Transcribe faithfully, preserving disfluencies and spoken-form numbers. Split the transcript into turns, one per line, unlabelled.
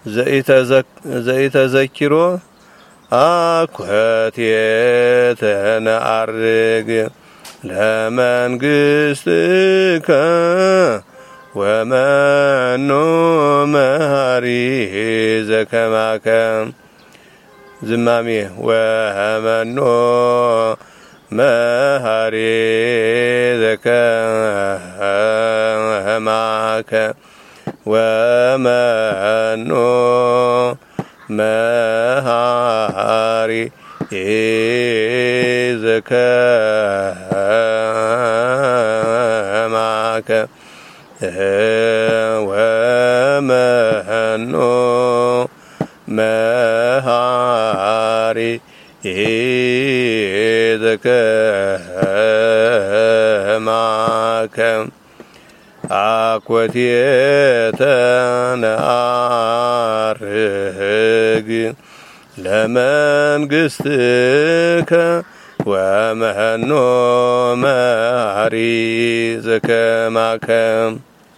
ዘኢተዘኪሮ አኮቴተ ነዐርግ ለመንግሥትከ ወመኖ መሐሪ ዘከማከ ዝማሜ ወመኖ መሐሪ ዘከማከ ወመኖ መሐሪ ዘከማከ ወመኖ መሐሪ ዘከማከ አኮቴተ ነዐርግ ለመንግሥትከ ወመኖ መሐሪ ዘከማከ